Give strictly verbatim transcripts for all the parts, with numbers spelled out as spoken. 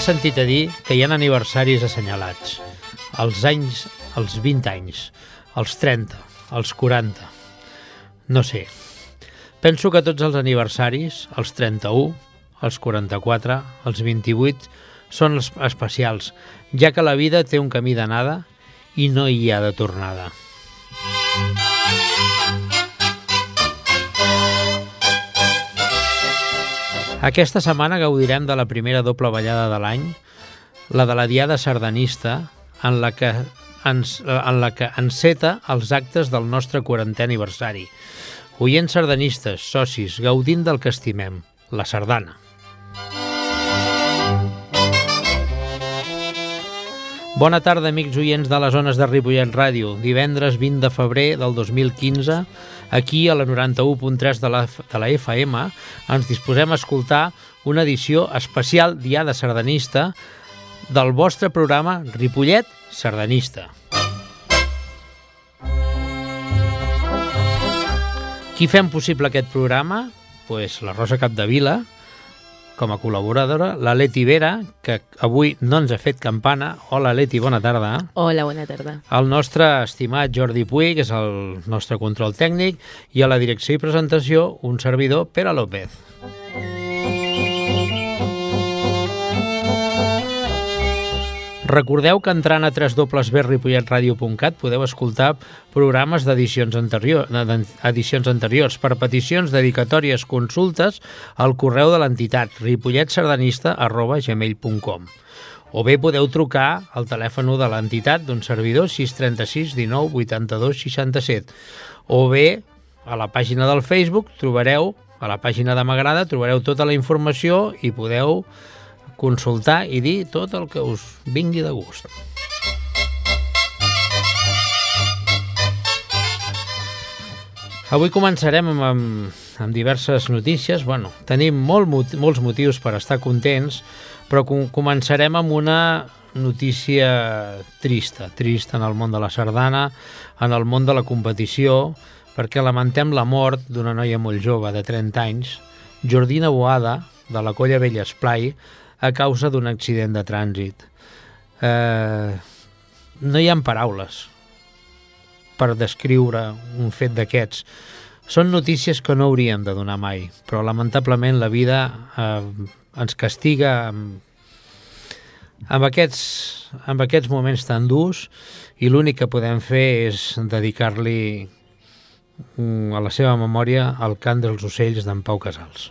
sentit a dir que hi ha aniversaris assenyalats. Els anys, els vint anys, els trenta, els quaranta... No sé. Penso que tots els aniversaris, els trenta-u, els quaranta-quatre, els vint-i-vuit, són especials, ja que la vida té un camí d'anada i no hi ha de tornada. Aquesta setmana gaudirem de la primera doble ballada de l'any, la de la Diada Sardanista, en la que, ens, en la que enceta els actes del nostre quarantè aniversari. Oients sardanistes, socis, gaudint del que estimem, la sardana. Bona tarda, amics oients de les zones de Ripollet Ràdio. Divendres vint de febrer del dos mil quinze, aquí a la noranta-u punt tres de la, de la F M, ens disposem a escoltar una edició especial Diada Sardanista del vostre programa Ripollet Sardanista. Qui fem possible aquest programa? Pues la Rosa Capdevila, com a col·laboradora, la Leti Vera, que avui no ens ha fet campana. Hola, Leti, bona tarda. Hola, bona tarda. El nostre estimat Jordi Puig, que és el nostre control tècnic, i a la direcció i presentació, un servidor, Pere López. Recordeu que entrant a w w w punt ripollet radio punt cat podeu escoltar programes d'edicions anterior, edicions anteriors per peticions, dedicatòries, consultes al correu de l'entitat ripolletsardanista arroba gmail punt com. O bé podeu trucar al telèfon de l'entitat d'un servidor sis trenta-sis dinou vuitanta-dos seixanta-set. O bé a la pàgina del Facebook trobareu, a la pàgina de M'agrada, trobareu tota la informació i podeu consultar i dir tot el que us vingui de gust. Avui començarem amb, amb, amb diverses notícies. Bueno, tenim molt, molts motius per estar contents, però com, començarem amb una notícia trista, trista en el món de la sardana, en el món de la competició, perquè lamentem la mort d'una noia molt jove de trenta anys, Jordina Boada, de la Colla Vella Esplai, a causa d'un accident de trànsit. Eh, no hi ha paraules per descriure un fet d'aquests. Són notícies que no hauríem de donar mai, però lamentablement la vida eh, ens castiga amb, amb, aquests, amb aquests moments tan durs, i l'únic que podem fer és dedicar-li a la seva memòria el cant dels ocells d'en Pau Casals.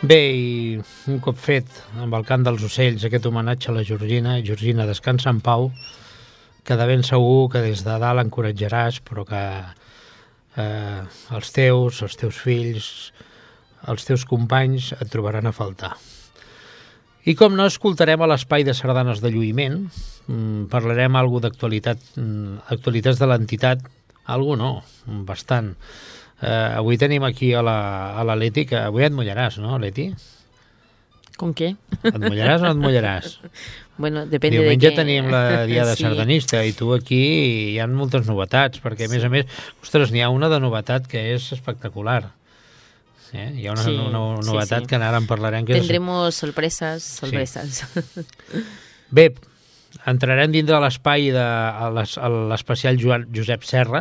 Bé, i un cop fet amb el cant dels ocells aquest homenatge a la Georgina, Georgina, descansa en pau, que de ben segur que des de dalt encoratjaràs, però que eh, els teus, els teus fills, els teus companys et trobaran a faltar. I com no, escoltarem a l'espai de sardanes de lluïment, parlarem algo d'actualitat, actualitats de l'entitat, algo no, bastant. Eh, avui tenim aquí a la, a la Leti, que avui et mullaràs, no, Leti? ¿Con qué? Et mullaràs o no et mullaràs? Bueno, depende Diumenge de que... tenim la Diada Sí. Sardanista i tu aquí hi ha moltes novetats, perquè a més a més, ostres, n'hi ha una de novetat que és espectacular. Eh? Hi ha una, Sí, una novetat sí, sí. que ara en parlarem. Que Tendremos sorpresas, sorpresas. és... Bé, entrarem dintre de l'espai de a l'es- a l'especial Joan- Josep Serra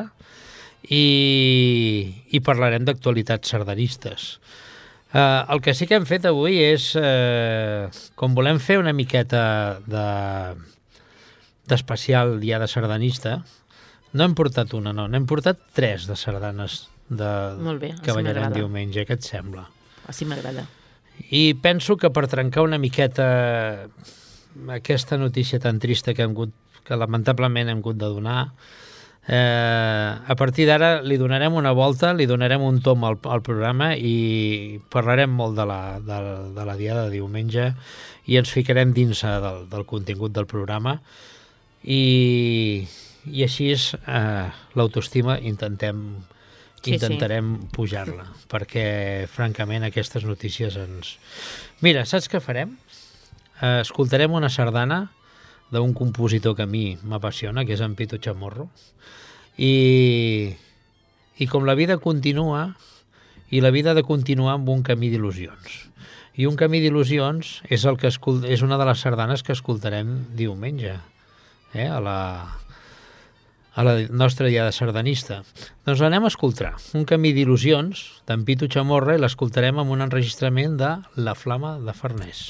i, i parlarem d'actualitats sardanistes. Uh, el que sí que hem fet avui és, uh, com volem fer una miqueta de d'especial Diada Sardanista, no hem portat una, no, n'hem portat tres de sardanes de, Molt bé, que així ballarem m'agrada. diumenge, què et sembla? Así m'agrada. I penso que per trencar una miqueta aquesta notícia tan trista que, hem hagut, que lamentablement hem hagut de donar, eh, a partir d'ara li donarem una volta, li donarem un tom al, al programa i parlarem molt de la, de, de la diada de diumenge i ens ficarem dins del, del contingut del programa i, i així és eh, l'autoestima intentem Sí, intentarem sí. pujar-la, perquè, francament, aquestes notícies ens... Mira, saps què farem? Eh, escoltarem una sardana d'un compositor que a mi m'apassiona, que és en Pitu Chamorro, i, i com la vida continua, i la vida ha de continuar amb un camí d'il·lusions. I un camí d'il·lusions és, el que escol... és una de les sardanes que escoltarem diumenge, eh? a la... a la nostra diada sardanista. Doncs l'anem a escoltar. Un camí d'il·lusions d'en Pitu Chamorro i l'escoltarem amb un enregistrament de La Flama de Farners.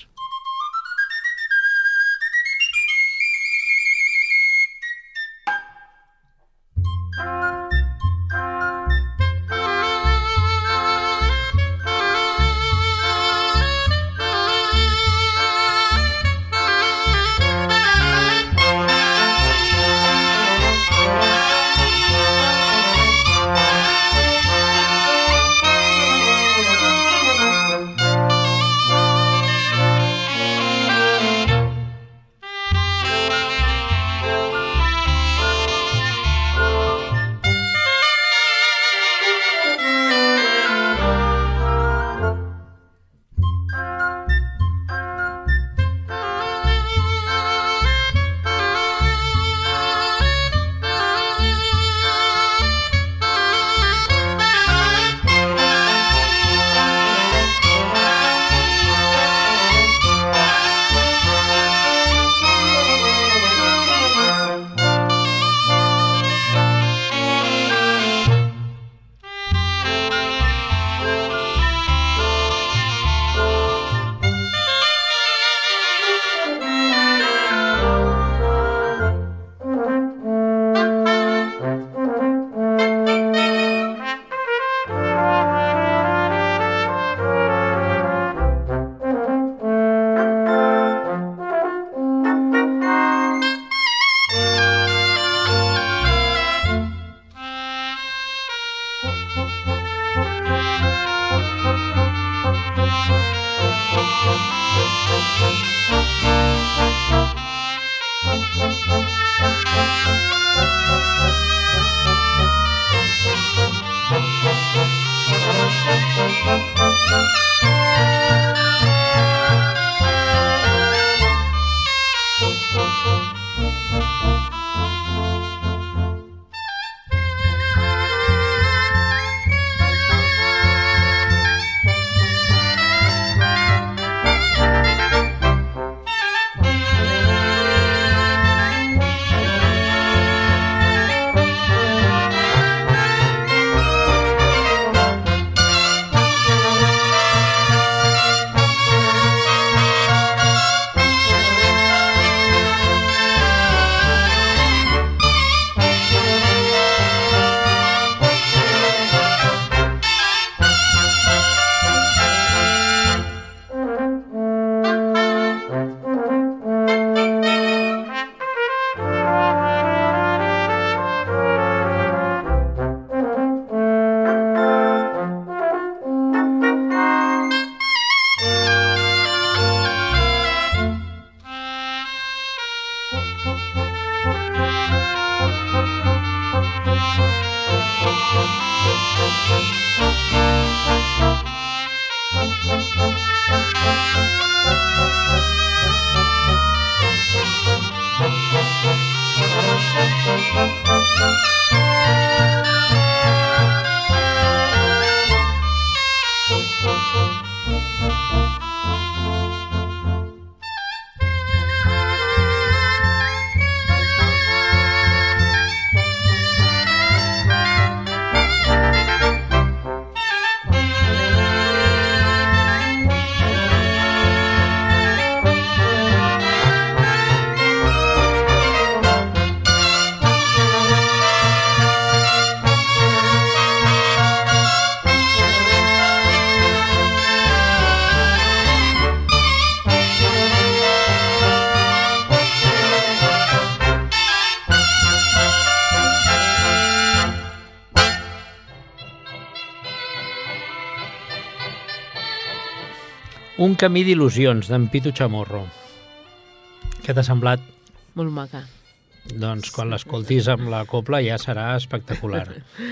Un camí d'il·lusions, d'en Pitu Chamorro. Què t'ha semblat? Molt maca. Doncs quan l'escoltis amb la copla ja serà espectacular.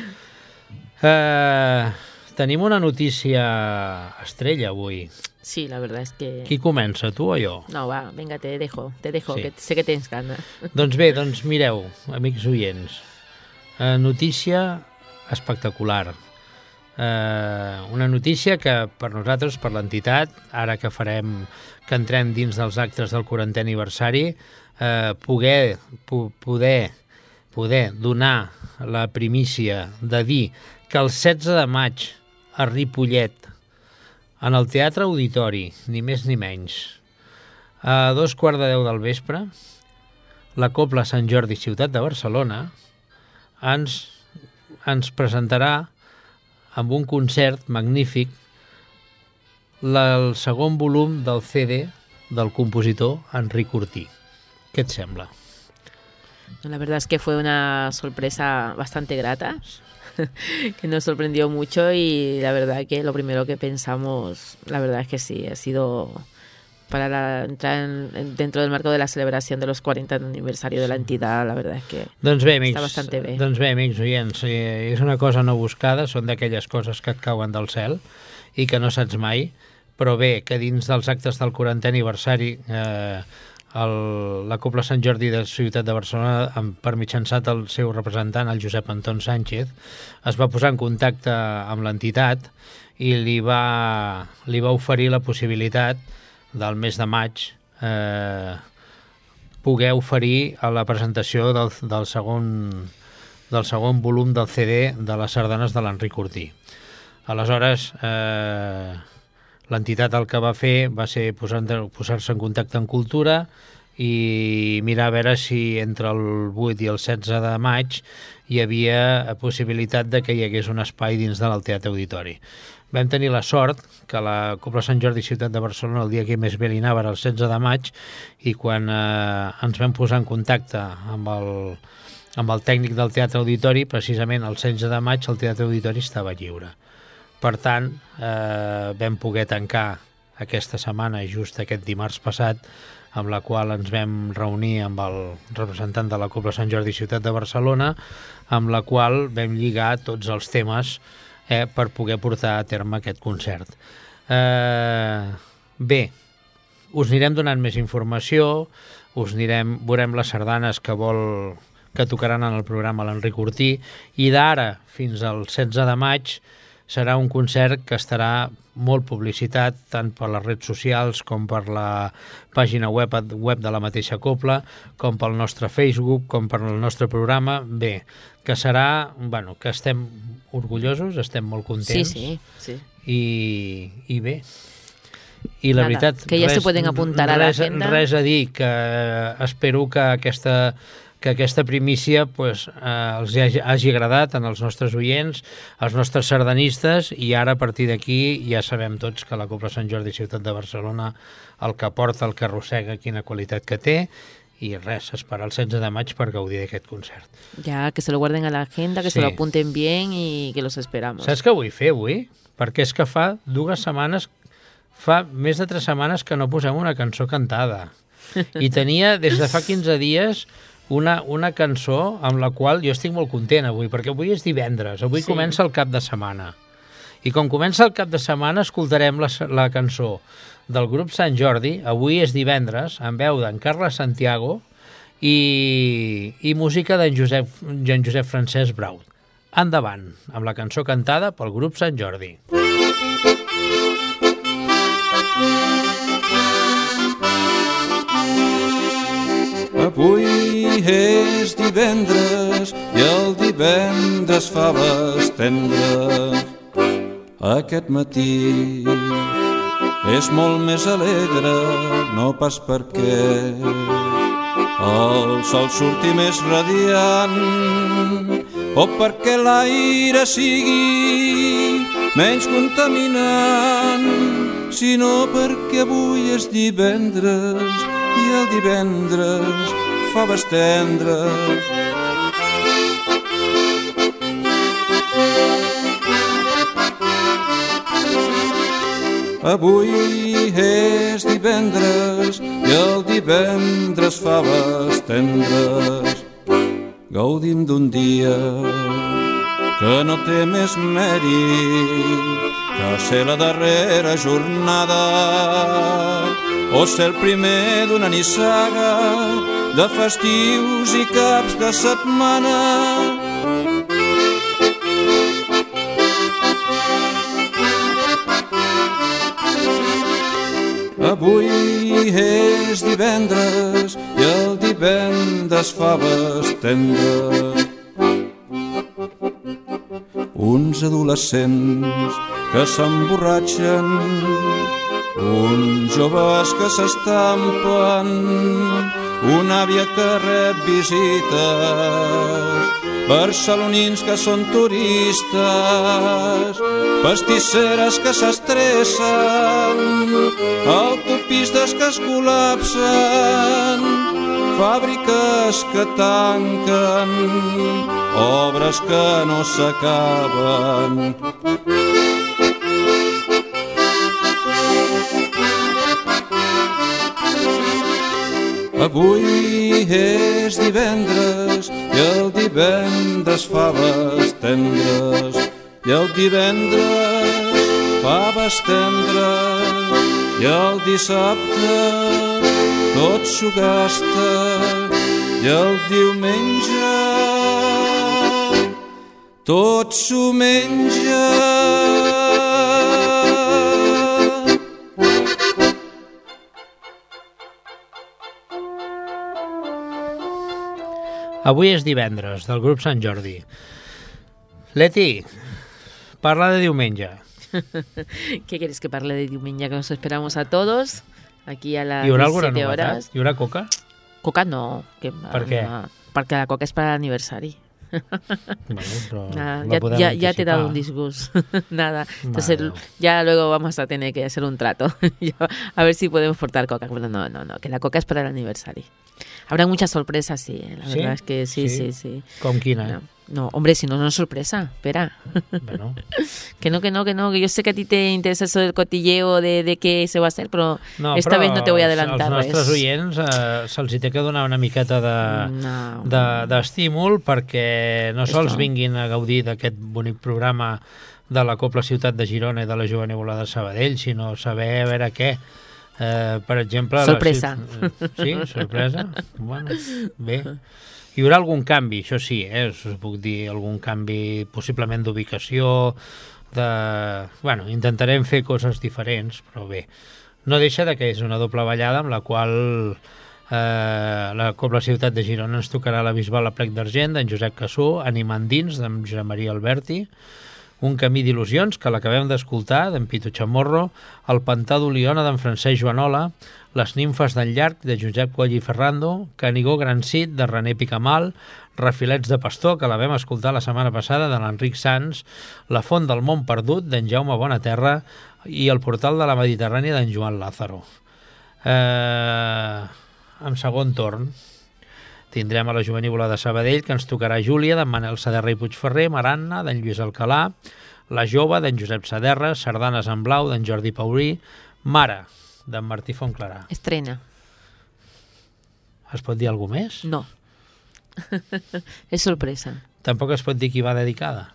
Uh, tenim una notícia estrella avui. Sí, la verdad es que... Qui comença, tu o jo? No, va, venga, te dejo, te dejo, Sí. que sé que tens gana. Doncs bé, doncs mireu, amics oients, uh, notícia espectacular. Uh, una notícia que per nosaltres, per l'entitat, ara que farem, que entrem dins dels actes del quarantè aniversari, uh, poder, po poder, poder donar la primícia de dir que el setze de maig a Ripollet, en el Teatre Auditori, ni més ni menys, a dos quarts de deu del vespre, la Cobla Sant Jordi Ciutat de Barcelona ens, ens presentarà amb un concert magnífic la, el segon volum del C D del compositor Enric Ortí. Què et sembla? La verdad es que fue una sorpresa bastante grata, que nos sorprendió mucho y la verdad que lo primero que pensamos, la verdad es que sí, ha sido para la, entrar en, dentro del marco de la celebración de los cuarenta aniversario de la entidad, la verdad es que doncs bé, amics, està bastante bé. Doncs bé, amics oients, és una cosa no buscada, són d'aquelles coses que et cauen del cel i que no saps mai, però bé, que dins dels actes del quarantè aniversari eh, el, la Cobla Sant Jordi de Ciutat de Barcelona, amb, per mitjançat el seu representant, el Josep Anton Sánchez, es va posar en contacte amb l'entitat i li va, li va oferir la possibilitat del mes de maig eh, poder oferir a la presentació del, del, segon, del segon volum del C D de les sardanes de l'Enric Ortí. Aleshores, eh, l'entitat el que va fer va ser posar-se en contacte amb Cultura i mirar a veure si entre el vuit i el setze de maig hi havia possibilitat de que hi hagués un espai dins del Teatre Auditori. Vam tenir la sort que la Cobla Sant Jordi Ciutat de Barcelona el dia que més bé li anava era el setze de maig i quan eh, ens vam posar en contacte amb el, amb el tècnic del Teatre Auditori, precisament el setze de maig el Teatre Auditori estava lliure. Per tant, eh, vam poder tancar aquesta setmana, just aquest dimarts passat, amb la qual ens vam reunir amb el representant de la Cobla Sant Jordi Ciutat de Barcelona, amb la qual vam lligar tots els temes eh, per poder portar a terme aquest concert. Eh, bé, us anirem donant més informació, us anirem, veurem les sardanes que vol que tocaran en el programa l'Enric Ortí, i d'ara fins al setze de maig serà un concert que estarà molt publicitat tant per les redes socials com per la pàgina web, web de la mateixa Cobla, com pel nostre Facebook, com per el nostre programa. Bé, que serà, bueno, que estem orgullosos, estem molt contents. Sí, sí, sí. I, i bé, i la Nada, veritat, que ja res, se pueden apuntar a res, l'agenda. res a dir, que espero que aquesta que aquesta primícia pues, eh, els hagi, hagi agradat en els nostres oients, als nostres sardanistes, i ara a partir d'aquí ja sabem tots que la Cobla Sant Jordi Ciutat de Barcelona el que porta, el que arrossega, quina qualitat que té, i res, esperar el setze de maig per gaudir d'aquest concert. Ya, que se lo guarden a la agenda, que Sí. se lo apunten bien y que los esperamos. Saps què vull fer avui? Perquè és que fa dues setmanes, fa més de tres setmanes que no posem una cançó cantada. I tenia, des de fa quinze dies, una, una cançó amb la qual jo estic molt content avui, perquè avui és divendres, avui Sí. comença el cap de setmana. I com comença el cap de setmana escoltarem la, la cançó del grup Sant Jordi, avui és divendres, amb veu d'en Carles Santiago i, i música d'en Josep, en Josep Francesc Braut. Endavant, amb la cançó cantada pel grup Sant Jordi. Avui és divendres i el divendres faves tendres. Aquest matí és molt més alegre, no pas perquè el sol surti més radiant o perquè l'aire sigui menys contaminant, sinó perquè avui és divendres i el divendres faves tendres. Avui és divendres i el divendres faves tendres. Gaudim d'un dia que no té més mèrit que ser la darrera jornada o ser el primer d'una nissaga de festius i caps de setmana. Avui és divendres i el divendres faves tendres. Uns adolescents que s'emborratxen, uns joves que s'estampen, una àvia que rep visites, barcelonins que són turistes, pastisseres que s'estressen, autopistes que es col·lapsen, fàbriques que tanquen, obres que no s'acaben. Avui és divendres i el divendres faves tendres, i el divendres faves tendres, i el dissabte tot s'ho gasta, i el diumenge tot s'ho menja. Avui és divendres, del grup Sant Jordi. Leti, parla de diumenge. ¿Qué quieres que parle de diumenge? Que nos esperamos a todos aquí a las Hi haurà alguna diecisiete novetat? horas. Hi haurà coca? Coca no. Que, Per què? No, perquè la coca és per l'aniversari. Bueno, però Nada, la ya, podem ya, ya te he dado anticipar. un disgusto. Nada. Entonces Bueno. ya luego vamos a tener que hacer un trato. A ver si podemos portar coca. Bueno, no, no, no, que la coca es para el aniversario. Habrá muchas sorpresas, sí. La ¿Sí? verdad es que sí, Sí. sí, sí. Com quina? No, no, hombre, si no, no es sorpresa. Espera. Bueno, Que no, que no, que no. Que yo sé que a ti te interesa eso del cotilleo de, de qué se va a hacer, pero no, esta però vez no te voy a adelantar als nostres res. oients eh, se'ls hi té que donar una miqueta de, No. de, d'estímul perquè no sols Esto. vinguin a gaudir d'aquest bonic programa de la Cobla Ciutat de Girona i de la Jovenívola de Sabadell, sinó saber a veure què. Eh, per exemple... la Sorpresa. ciut- Sí, sorpresa. Bueno, bé. Hi haurà algun canvi, això sí, eh? Us puc dir algun canvi possiblement d'ubicació, de... Bueno, intentarem fer coses diferents, però bé. No deixa de que és una doble ballada amb la qual eh, la Cobla Ciutat de Girona ens tocarà la Bisbal a Plec d'Argent d'en Josep Cassó, Animant dins d'en Josep Maria Alberti, Un camí d'il·lusions, que l'acabem d'escoltar, d'en Pitu Chamorro, El pantà d'Oliona, d'en Francesc Joanola, Les nimfes del llarg, de Josep Coll i Ferrando, Canigó Gran Cid, de René Picamal, Refilets de pastor, que la vam escoltar la setmana passada, de l'Enric Sans, La font del món perdut, d'en Jaume Bonaterra, i El portal de la Mediterrània, d'en Joan Lázaro. Eh, en segon torn, tindrem a la Jovenívola de Sabadell, que ens tocarà Júlia, d'en Manel Saderra i Puigferrer, Maranna, d'en Lluís Alcalà, La jove, d'en Josep Saderra, Sardanes en blau, d'en Jordi Paurí, Mare, d'en Martí Fontclarà. Estrena. Es pot dir alguna més? No. Es sorpresa. Tampoc es pot dir qui va dedicada.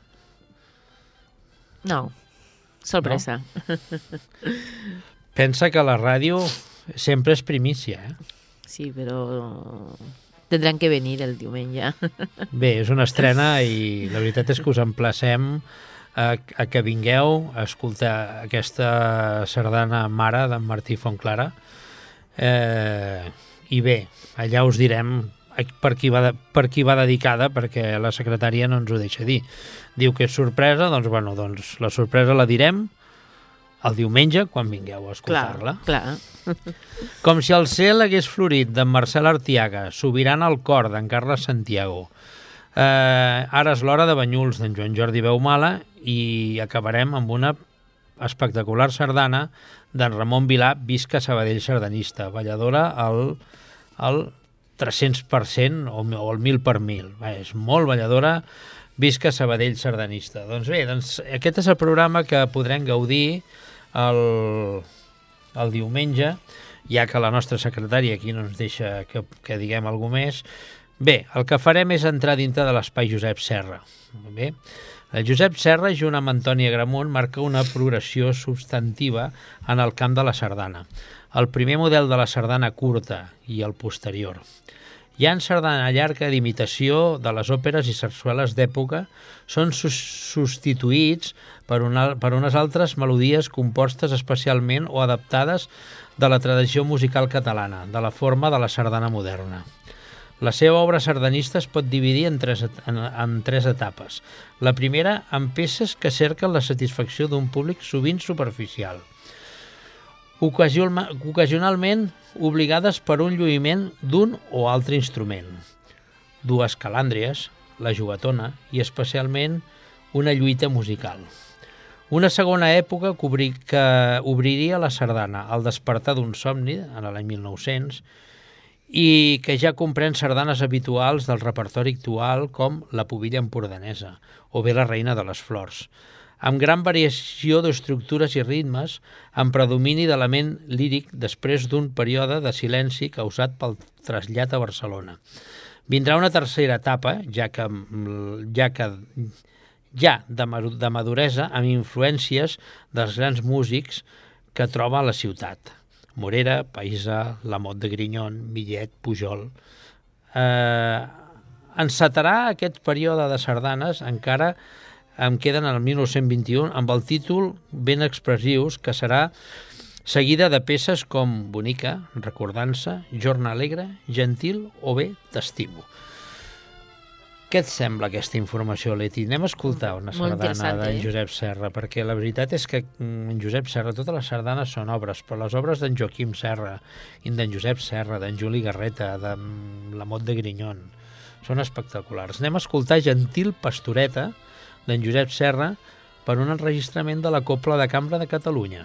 No. Sorpresa. No? Pensa que la ràdio sempre és primícia, eh? Sí, pero tendrán que venir el diumenge. Bé, és una estrena i la veritat és que us emplacem a, a que vingueu a escoltar aquesta sardana Mare d'en Martí Fontclarà. Eh, I bé, allà us direm per qui, va de, per qui va dedicada, perquè la secretària no ens ho deixa dir. Diu que és sorpresa, doncs, bueno, doncs la sorpresa la direm el diumenge quan vingueu a escoltar-la. Clar, clar. Com si el cel hagués florit, d'en Marcel Artiaga, Sobirana al cor, d'en Carles Santiago. Eh, ara és l'hora de Banyuls, d'en Joan Jordi Beumala, i acabarem amb una espectacular sardana d'en Ramon Vilà, Visca Sabadell sardanista, balladora al, al tres-cents per cent o, o al mil per mil. Va, és molt balladora, Visca Sabadell sardanista. Doncs bé, doncs, aquest és el programa que podrem gaudir el, el diumenge, ja que la nostra secretària aquí no ens deixa que, que diguem alguna més. Bé, el que farem és entrar dintre de l'espai Josep Serra. Bé, el Josep Serra, junt amb Antoni Agramunt, marca una progressió substantiva en el camp de la sardana. El primer model de la sardana curta i el posterior. Hi ha en sardana llarga d'imitació de les òperes i sarsueles d'època, són substituïts per, una, per unes altres melodies compostes especialment o adaptades de la tradició musical catalana, de la forma de la sardana moderna. La seva obra sardanista es pot dividir en tres, en, en tres etapes. La primera, en peces que cerquen la satisfacció d'un públic sovint superficial, ocasionalment obligades per un lluïment d'un o altre instrument. Dues calàndries, la jugatona i especialment una lluita musical. Una segona època que, obri, que obriria la sardana, el despertar d'un somni, en l'any mil nou-cents, i que ja comprèn sardanes habituals del repertori actual com la Pubilla empordanesa o bé la Reina de les Flors, amb gran variació d'estructures i ritmes, amb predomini d'element líric després d'un període de silenci causat pel trasllat a Barcelona. Vindrà una tercera etapa, ja que, ja que ja de, de maduresa, amb influències dels grans músics que troba a la ciutat. Morera, Paisa, Lamot de Grignon, Millet, Pujol. Eh, encetarà aquest període de sardanes encara em queden en el mil nou-cents vint-i-u amb el títol ben expressius que serà seguida de peces com Bonica, Recordança, Jorn Alegre, Gentil o bé T'estimo. Què et sembla aquesta informació, Leti? Anem a escoltar una sardana d'en Josep Serra, perquè la veritat és que en Josep Serra, totes les sardanes són obres, però les obres d'en Joaquim Serra, i d'en Josep Serra, d'en Juli Garreta, de Lamot de Grignon, són espectaculars. Anem a escoltar Gentil Pastoreta, d'en Josep Serra, per un enregistrament de la Cobla de Cambra de Catalunya.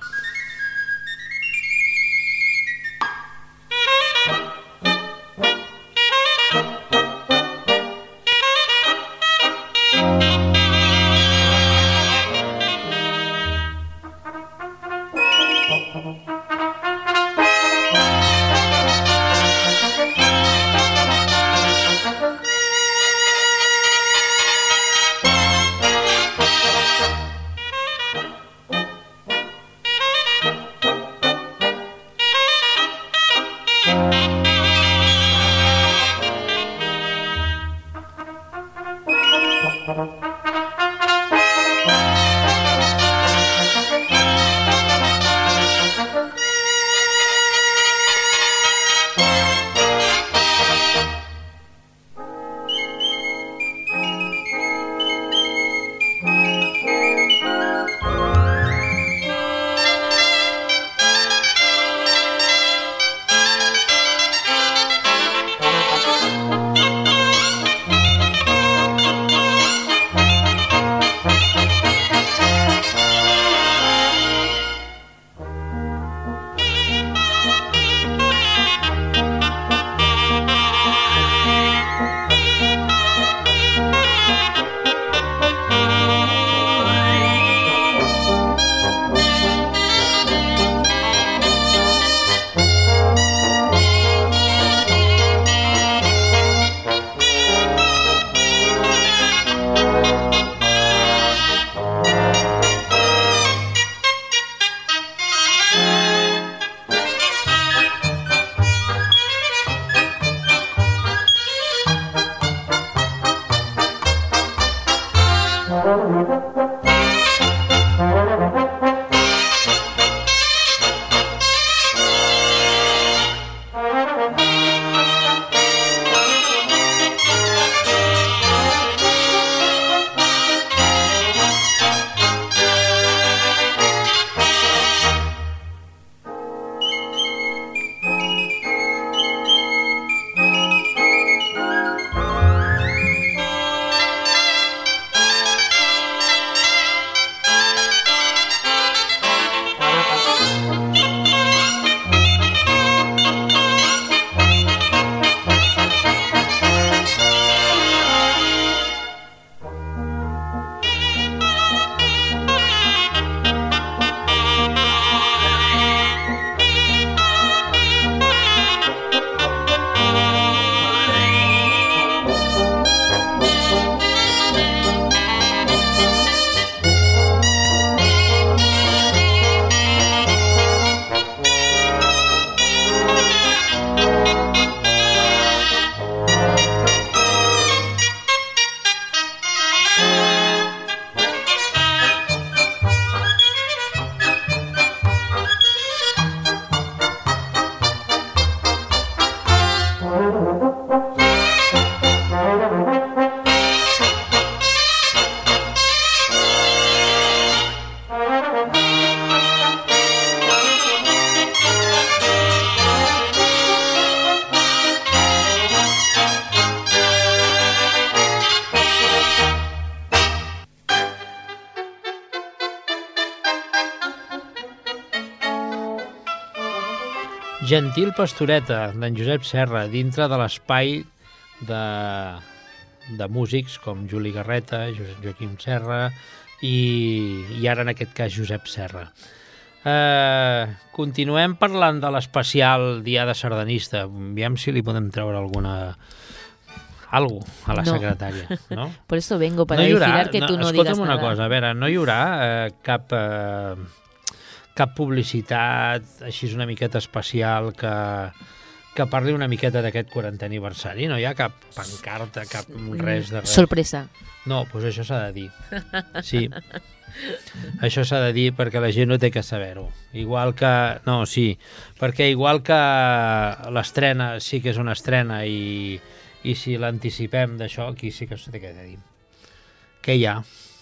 Gentil Pastoreta, d'en Josep Serra, dintre de l'espai de, de músics com Juli Garreta, Joaquim Serra i, i ara en aquest cas Josep Serra. Eh, continuem parlant de l'especial Diada Sardanista. Aviam si li podem treure alguna... algo a la No. secretària, no? Por eso vengo, para no hi haurà, vigilar que tú no digas escolta'm una nada. cosa, a veure, no hi haurà eh, cap, eh, cap publicitat així una miqueta especial que, que parli una miqueta d'aquest quarantè aniversari? No hi ha cap pancarta, cap res de res? Sorpresa. No, doncs això s'ha de dir. Sí. Això s'ha de dir perquè la gent no té que saber-ho. Igual que... No, sí. Perquè igual que l'estrena sí que és una estrena i, i si l'anticipem d'això, aquí sí que s'ha de dir. Què hi ha?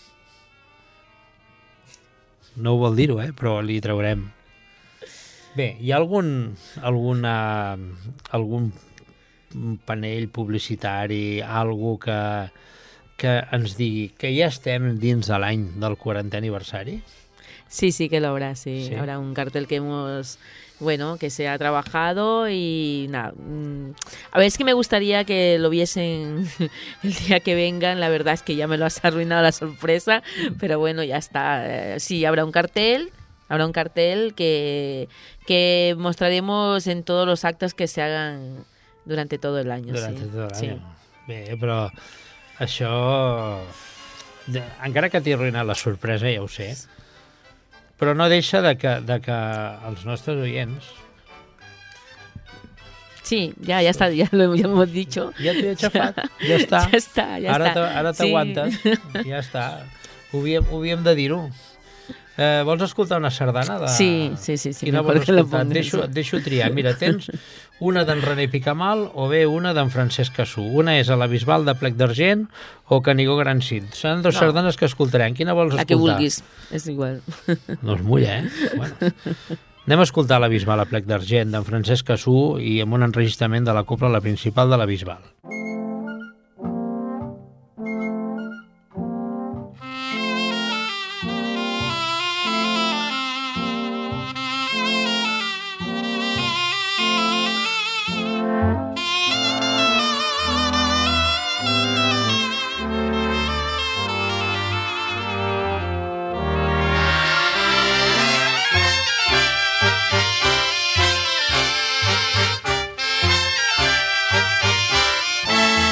No ho vol dir-ho, eh? Però li traurem. Bé, hi ha algun, alguna, algun panell publicitari, algo que, que ens digui que ja estem dins de l'any del quarantè aniversari? Sí, sí que lo habrá, sí. Sí. Habrá un cartel que hemos, bueno, que se ha trabajado y nada. mm, A ver, es que me gustaría que lo viesen el día que vengan. La verdad es que ya me lo has arruinado la sorpresa, pero bueno, ya está. Eh, Sí, habrá un cartel, habrá un cartel que, que mostraremos en todos los actos que se hagan durante todo el año. Durant sí. tot Sí. l'any. Bé, però això... de- Encara que t'hi arruïnat la sorpresa, ja ho sé, però no deixa de que, de que els nostres oients... Sí, ya, ya está, ya lo ya hemos dicho. Ja t'ho he aixafat, ja està. Ya está, ya Ara está. te- ara Sí. t'aguantes, ja està. Ho havíem, ho havíem de dir-ho. Eh, vols escoltar una sardana? De... Sí, sí, sí, sí, Quina mejor vols que lo escoltar? Et pongas. deixo, et deixo triar. Mira, tens una d'en René Picamal o bé una d'en Francesc Cassú. Una és a la Bisbal de Plec d'Argent o Canigó Gran Cid. Són dues No. sardanes que escoltarem. Quina vols La que escoltar? vulguis, es igual. No es mulla, eh? Bueno. Anem a escoltar la Bisbal a Plec d'Argent d'en Francesc Cassú i amb un enregistrament de la copla La Principal de la Bisbal. Thank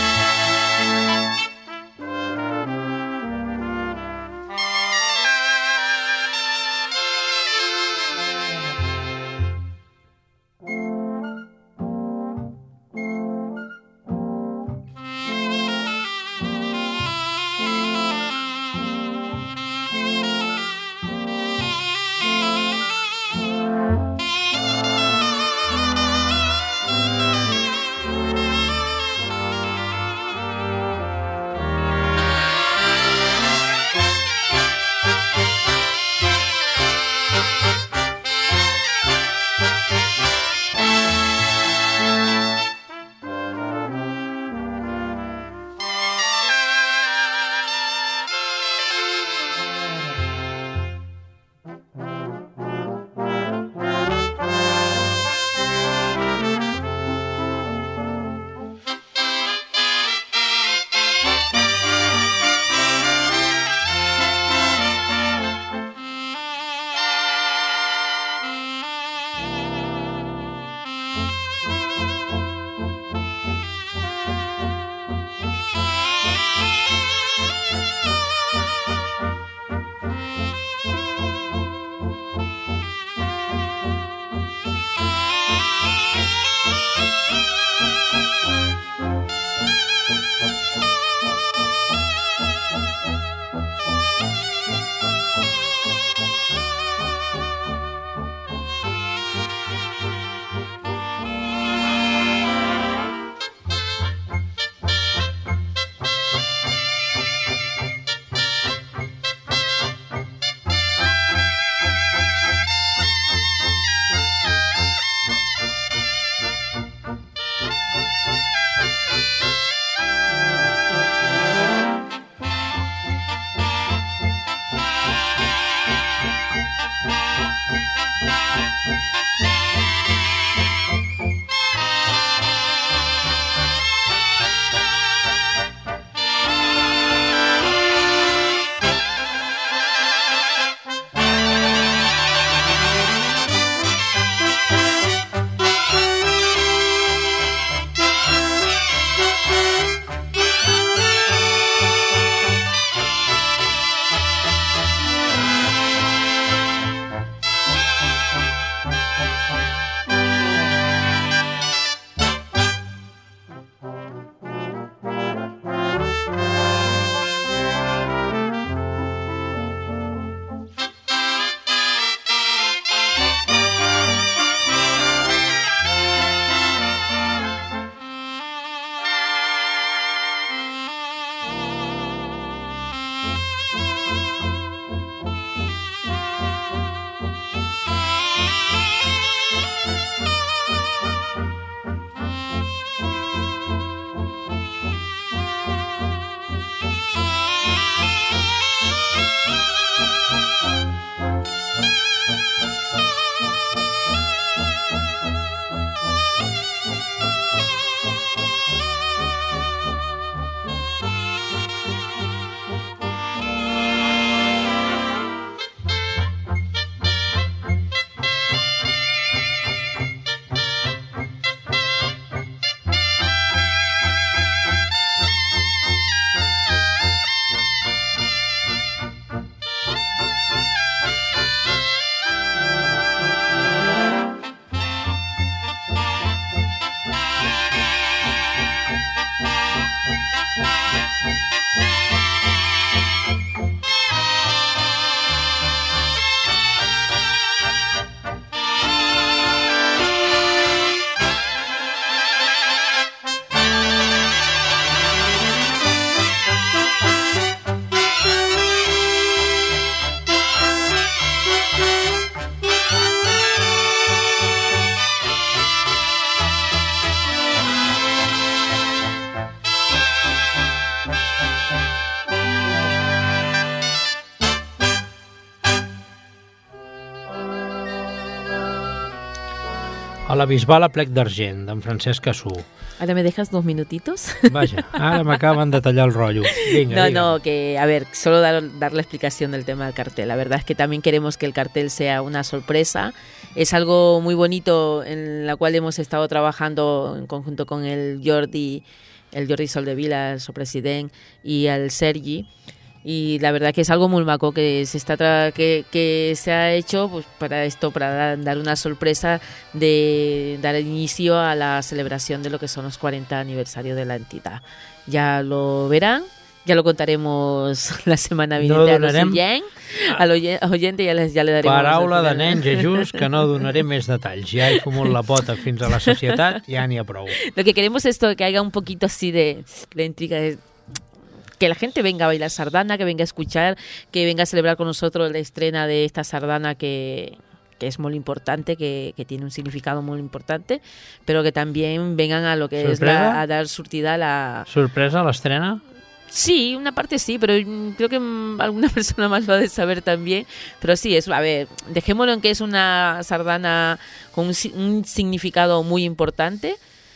A la Bisbal a plec d'argent, d'en Francesc Cassú. Ahora me dejas dos minutitos. Vaja, ara m'acaben de tallar el rotllo. Vinga, no, digue. no, que a ver, solo dar, dar la explicación del tema del cartel. La verdad es que también queremos que el cartel sea una sorpresa. Es algo muy bonito en la cual hemos estado trabajando en conjunto con el Jordi, el Jordi Soldevila, el sopresident, y el Sergi. Y la verdad que es algo muy maco que se está tra que, que se ha hecho pues para esto, para dar una sorpresa de dar inicio a la celebración de lo que son los cuarenta aniversarios de la entidad. Ya lo verán, ya lo contaremos la semana vinente no a los oyents, al oyente ja, les, ja le daremos... Paraula de nen, Jesús, que no donaré més detalls. Ja he fumut la pota fins a la societat, ja n'hi ha prou. Lo que queremos es esto, que haya un poquito así de la intriga de... que la gente venga a bailar sardana, que venga a escuchar, que venga a celebrar con nosotros la estrena de esta sardana que, que es muy importante, que, que tiene un significado muy importante, pero que también vengan a lo que ¿Sorpresa? Es la, a dar surtida a la... ¿Sorpresa la estrena? Sí, una parte sí, pero creo que alguna persona más lo ha de saber también. Pero sí, es, a ver, dejémoslo en que es una sardana con un, un significado muy importante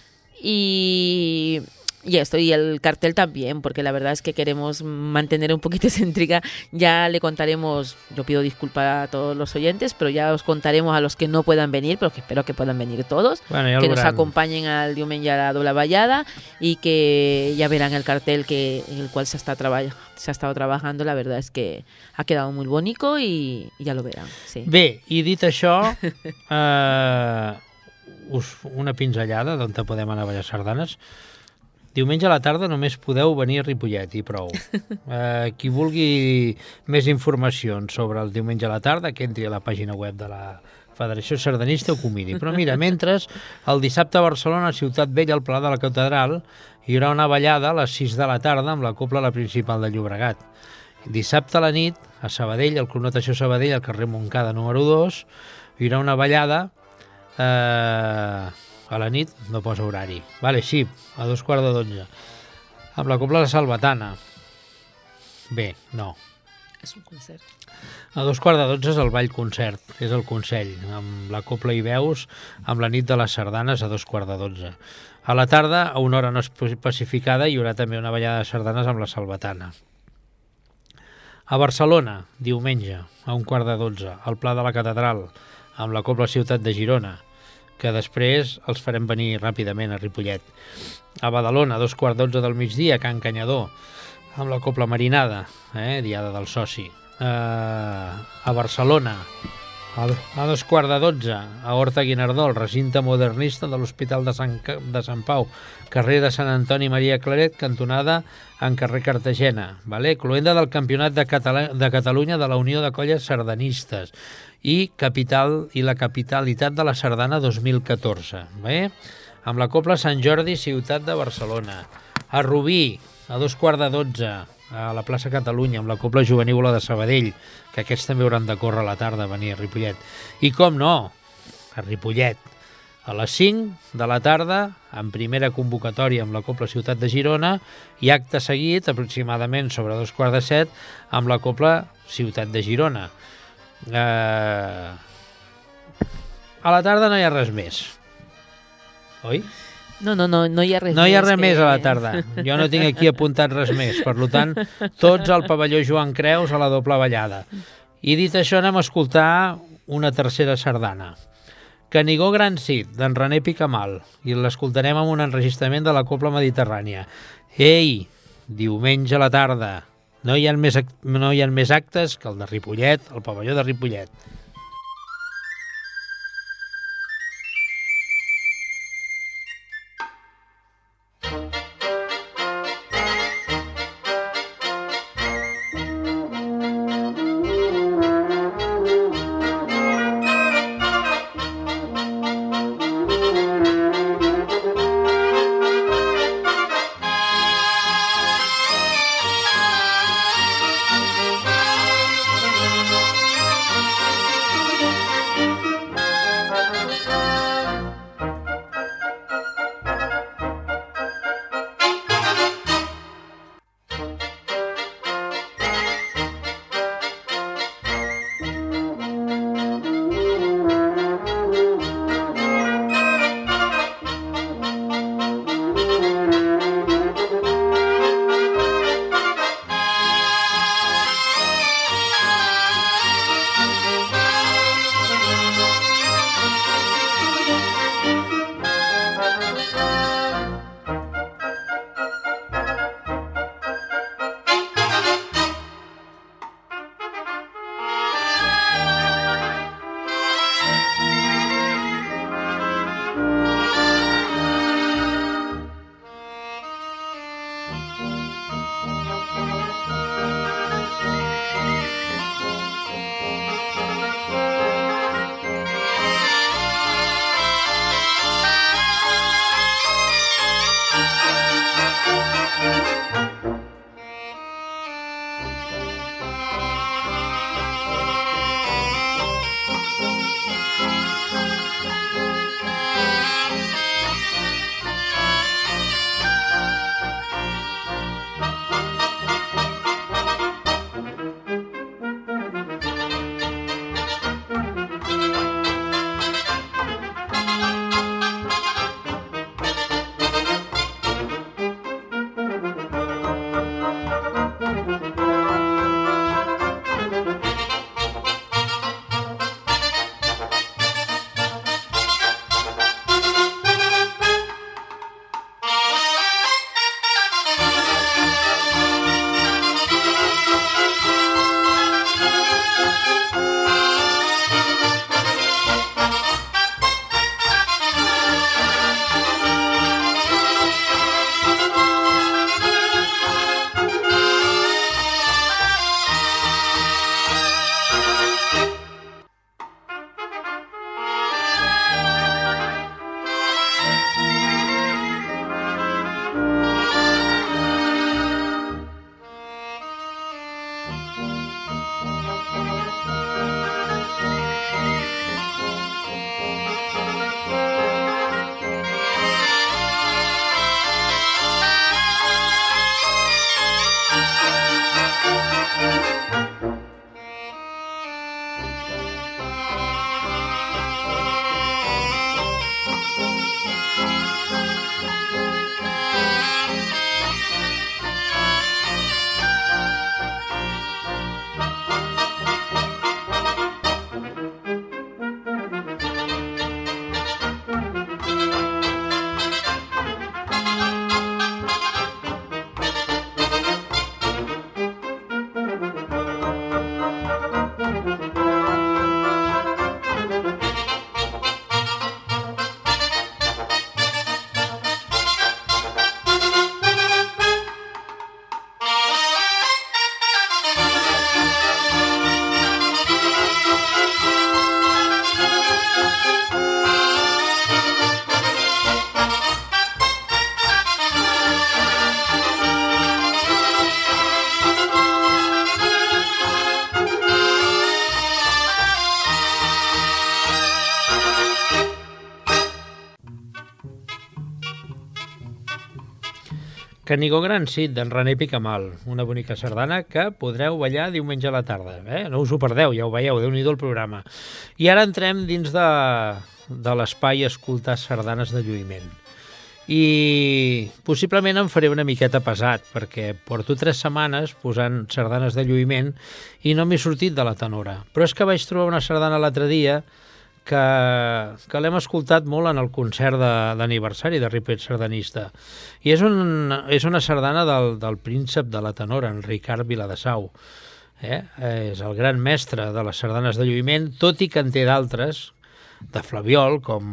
y... Y esto, y el cartel también, porque la verdad es que queremos mantener un poquito esa intriga. Ya le contaremos, yo pido disculpas a todos los oyentes, pero ya os contaremos a los que no puedan venir, pero que espero que puedan venir todos, bueno, que nos gran. acompañen al diumenge a la doble ballada y que ya verán el cartel que en el cual se, está se ha estado trabajando. La verdad es que ha quedado muy bonito y, y ya lo verán. Sí. Bé, i dit això, eh, us, una pinzellada d'on podem anar a ballar sardanes. Diumenge a la tarda només podeu venir a Ripollet i prou. Eh, qui vulgui més informacions sobre el diumenge a la tarda, que entri a la pàgina web de la Federació Sardanista o que ho miri. Però mira, mentre el dissabte a Barcelona, a Ciutat Vella, al Pla de la Catedral, hi haurà una ballada a les sis de la tarda amb la Cobla la Principal de Llobregat. Dissabte a la nit, a Sabadell, al Club Natació Sabadell, al carrer Montcada número dos, hi haurà una ballada... Eh, a la nit no posa horari. Vale, sí, a dos quarts de dotze. Amb la Cobla la Salvatana. Bé, no. És un concert. A dos quarts de dotze és el ball concert, és el Consell, amb la Cobla i veus, amb la nit de les sardanes a dos quarts de dotze. A la tarda, a una hora no especificada, hi haurà també una ballada de sardanes amb la Salvatana. A Barcelona, diumenge, a un quart de dotze, al Pla de la Catedral, amb la Cobla Ciutat de Girona, que després els farem venir ràpidament a Ripollet. A Badalona, a dos quarts d'onze del migdia, a Can Canyador, amb la Cobla Marinada, eh, Diada del Soci. Eh, a Barcelona, a, a dos quarts de dotze, a Horta Guinardó, el recinte modernista de l'Hospital de Sant, de Sant Pau, carrer de Sant Antoni Maria Claret, cantonada en carrer Cartagena. Vale? Cloenda del Campionat de, Catala de Catalunya de la Unió de Colles Sardanistes i capital i la capitalitat de la sardana dos mil catorze. Bé? Amb la Cobla Sant Jordi, Ciutat de Barcelona. A Rubí, a dos quarts de dotze, a la plaça Catalunya, amb la Cobla Juvenívola de Sabadell, que aquests també hauran de córrer a la tarda a venir a Ripollet. I com no, a Ripollet, a les cinc de la tarda, en primera convocatòria amb la Cobla Ciutat de Girona, i acte seguit, aproximadament sobre dos quarts de set, amb la Cobla Ciutat de Girona. Eh, a la tarda no hi ha res més, oi? No, no, no, no hi ha res no més. No hi ha res que... més a la tarda. Jo no tinc aquí apuntat res més. Per tant, tots al pavelló Joan Creus a la doble ballada. I dit això, anem a escoltar una tercera sardana. Canigó Gran Cid, d'en René Picamal. I l'escoltarem amb un enregistrament de la Cobla Mediterrània. Ei, diumenge a la tarda. No hi ha més, no hi ha més actes que el de Ripollet, el pavelló de Ripollet. Canigó Gran Cid, d'en René Picamal, una bonica sardana que podreu ballar diumenge a la tarda. Eh? No us ho perdeu, ja ho veieu, déu-n'hi-do el programa. I ara entrem dins de, de l'espai escoltar sardanes de lluïment. I possiblement em faré una miqueta pesat, perquè porto tres setmanes posant sardanes de lluïment i no m'he sortit de la tenora. Però és que vaig trobar una sardana l'altre dia que, que l'hem escoltat molt en el concert d'aniversari de, de Ripollet Sardanista. I és, un, és una sardana del, del príncep de la tenora, en Ricard Viladesau. Eh? És el gran mestre de les sardanes de lluïment, tot i que en té d'altres, de Flabiol, com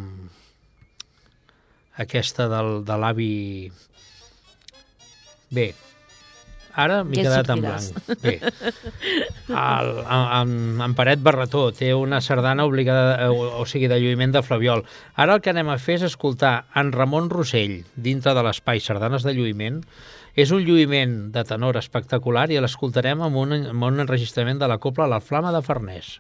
aquesta del, de l'avi... Bé, ara m'he quedat en blanc. Bé, el, en, en Paret Barretó té una sardana obligada, o, o sigui, de lluïment de Flabiol. Ara el que anem a fer és escoltar en Ramon Rossell, dintre de l'espai Sardanes de Lluïment. És un lluïment de tenor espectacular i l'escoltarem amb, un, amb un enregistrament de la cobla La Flama de Farners.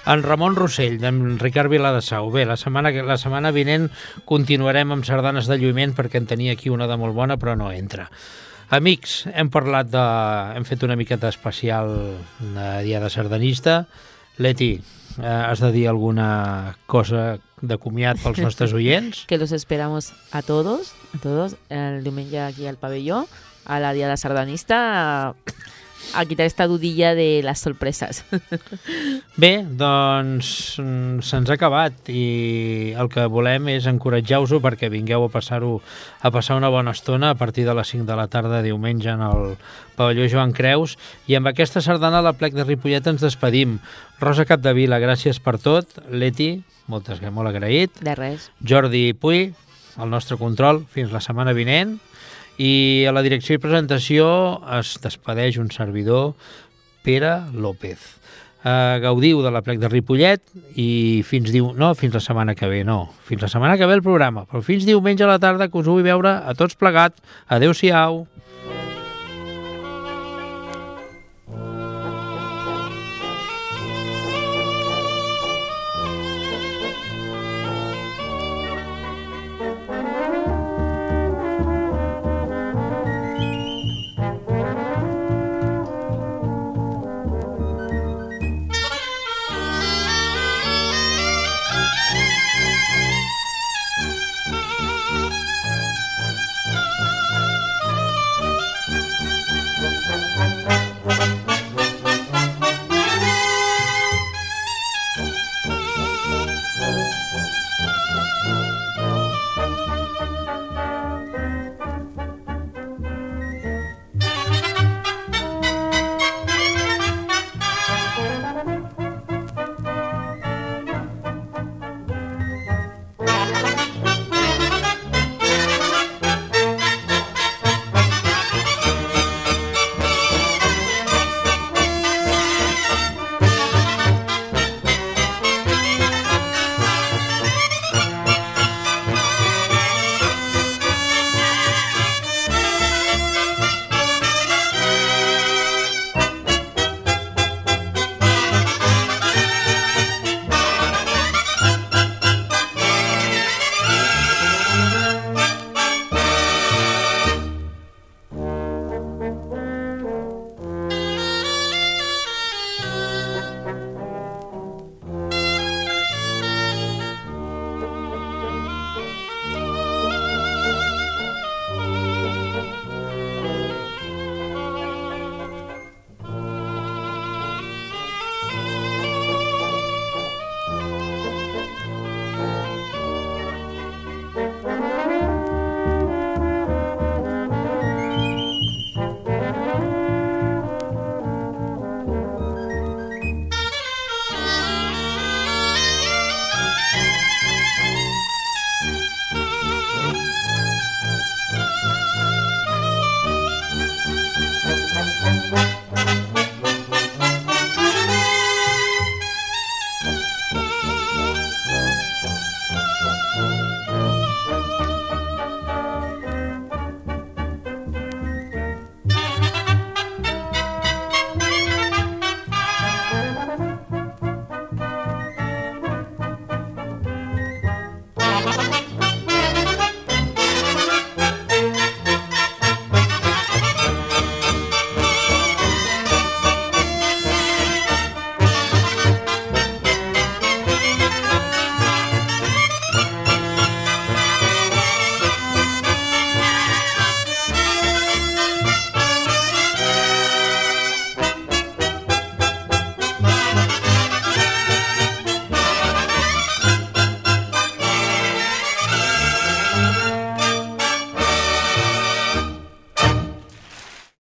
En Ramon Rossell, d'en Ricard Viladasau. Bé, la setmana, la setmana vinent continuarem amb sardanes de lluïment perquè en tenia aquí una de molt bona, però no entra. Amics, hem parlat de... hem fet una miqueta especial de Dia de Sardanista. Leti, eh, has de dir alguna cosa de comiat pels nostres oients? Que los esperamos a todos, a todos, el diumenge aquí al pabelló, a la Dia de Sardanista, a, a quitar esta dudilla de les sorpreses. Bé, doncs se'ns ha acabat i el que volem és encoratjar-vos-ho perquè vingueu a passar-ho a passar una bona estona a partir de les cinc de la tarda diumenge en el pavelló Joan Creus, i amb aquesta sardana a la Plec de Ripollet ens despedim. Rosa Capdevila, gràcies per tot. Leti, moltes, molt agraït. De res. Jordi Puy, el nostre control, fins la setmana vinent. I a la direcció i presentació es despedeix un servidor, Pere López. Uh, gaudiu de la Plec de Ripollet i fins diu... no, fins la setmana que ve, no. Fins la setmana que ve el programa, però fins diumenge a la tarda que us ho vull veure a tots plegats. Adéu-siau.